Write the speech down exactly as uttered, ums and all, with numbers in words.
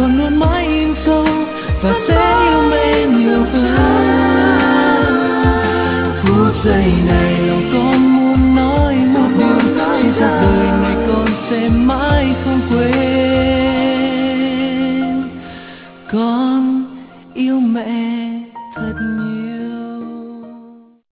luôn luôn mãi in sâu và sẽ yêu mến nhiều hơn. Phút giây này lòng con